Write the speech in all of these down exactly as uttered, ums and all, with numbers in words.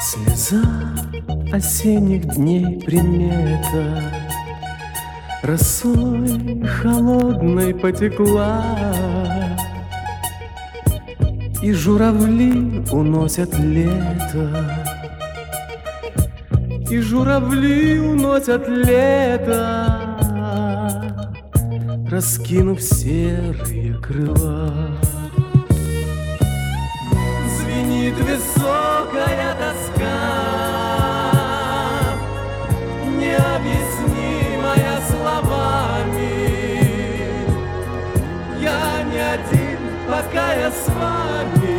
Слеза осенних дней примета росой холодной потекла, и журавли уносят лето, и журавли уносят лето, раскинув серые крыла. Звенит высокая тоска, необъяснимая словами. Я не один, пока я с вами.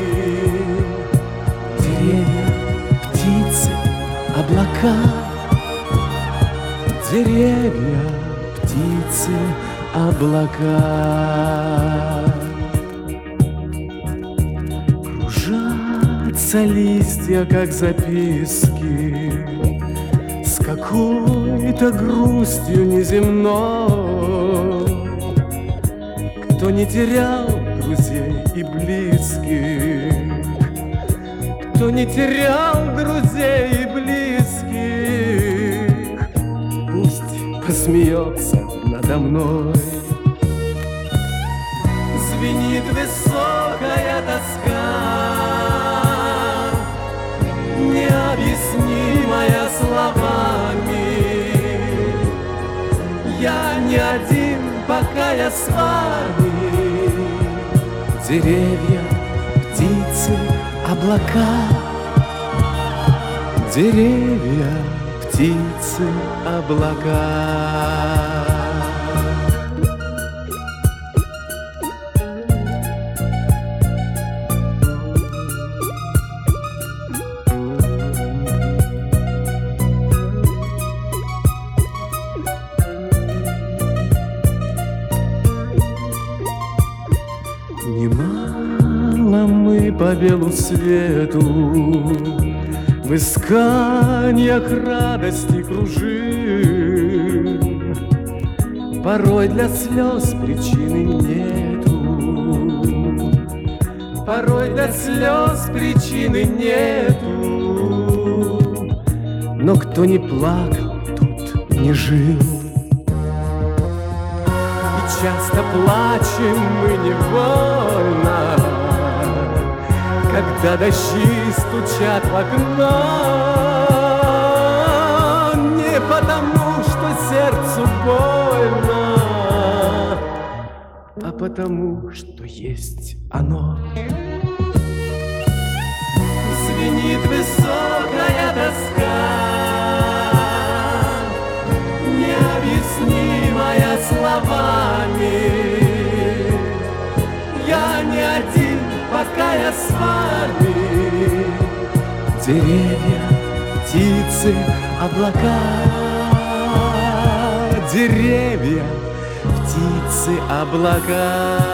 Деревья, птицы, облака, деревья, птицы, облака. Кружатся листья, как записки, с какой-то грустью неземной. Кто не терял друзей и близких, кто не терял друзей и близких, пусть посмеется надо мной. Звенит высокая тоска, необъяснимая словами. Я не один, пока я с вами. Деревья, птицы, облака, деревья, птицы, облака. Немало мы по белу свету в исканиях радости кружим. Порой для слез причины нету, порой для слез причины нету. Но кто не плакал, тут не жил. Часто плачем мы невольно, когда дожди стучат в окно. Не потому, что сердцу больно, а потому, что есть оно. Звенит высокая тоска, необъяснимая словами. Я не один, пока я с вами. Деревья, птицы, облака, деревья, птицы, облака.